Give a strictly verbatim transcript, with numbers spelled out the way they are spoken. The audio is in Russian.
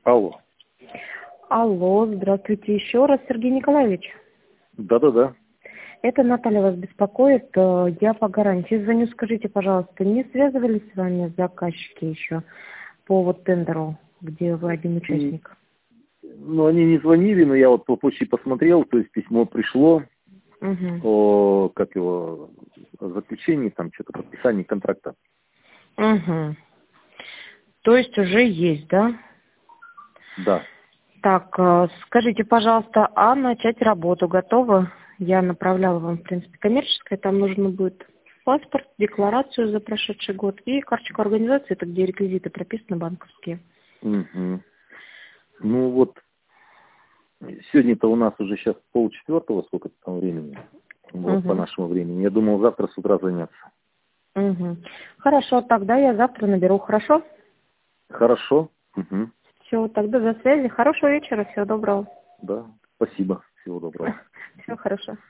Алло. Алло, здравствуйте еще раз, Сергей Николаевич. Да-да-да. Это Наталья вас беспокоит. э, Я по гарантии звоню. Скажите, пожалуйста, не связывались с вами заказчики еще по вот тендеру, где вы один участник? Ну, они не звонили, но я вот по почте посмотрел, то есть письмо пришло Угу. о, как его, о заключении, там, что-то подписании контракта. Угу. То есть уже есть, да? Да. Так, э, скажите, пожалуйста, а начать работу готовы? Я направляла вам, в принципе, коммерческое. Там нужно будет паспорт, декларацию за прошедший год и карточку организации, это где реквизиты прописаны банковские. Мгм. Ну вот, сегодня-то у нас уже сейчас полчетвертого, сколько там времени, вот по Угу. нашему времени. Я думал завтра с утра заняться. Угу. Хорошо, тогда я завтра наберу, хорошо? Хорошо. Мгм. Все, тогда до связи. Хорошего вечера, всего доброго. Да, спасибо. Всего доброго. Всего хорошего.